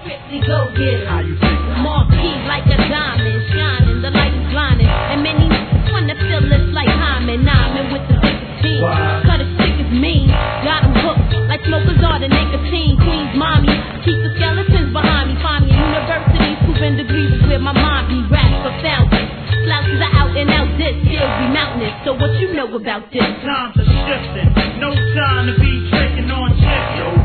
strictly go get How you figure? Marquee like a diamond, shining, the light is blinding. And many wanna feel this like Hyman. I'm with the biggest team. Cut as thick as me. Got them hooked like smokers are the nicotine. Queen's mommy, keep the skeletons behind me. Find me in university, scooping degrees is where my mom be. Rap for fountain. Slouches are out and out, this skills be mountainous. So what you know about this? Times are shifting, no time to be tricking on chicks.